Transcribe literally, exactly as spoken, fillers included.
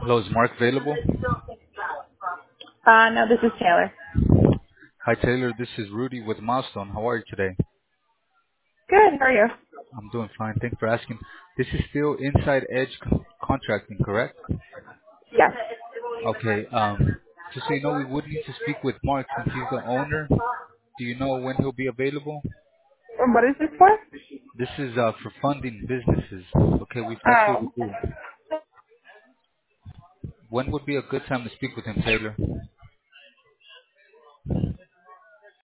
Hello, is Mark available? Uh, no, this is Taylor. Hi, Taylor. This is Rudy with Milestone. How are you today? Good, how are you? I'm doing fine. Thanks for asking. This is still Inside Edge con- Contracting, correct? Yes. Okay. Um, just so you know, we would need to speak with Mark since he's the owner. Do you know when he'll be available? Um, what is this for? This is uh, for funding businesses. Okay, we that's what we Um, do. When would be a good time to speak with him, Taylor?